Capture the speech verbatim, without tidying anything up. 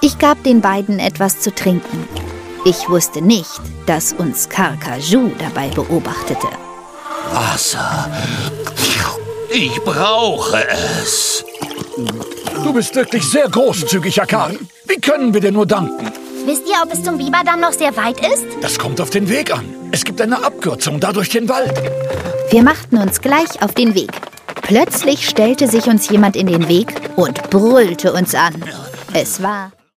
Ich gab den beiden etwas zu trinken. Ich wusste nicht, dass uns Carcajou dabei beobachtete. Wasser. Ich brauche es. Du bist wirklich sehr großzügig, Akari. Wie können wir dir nur danken? Wisst ihr, ob es zum Biberdamm noch sehr weit ist? Das kommt auf den Weg an. Es gibt eine Abkürzung da durch den Wald. Wir machten uns gleich auf den Weg. Plötzlich stellte sich uns jemand in den Weg und brüllte uns an. Es war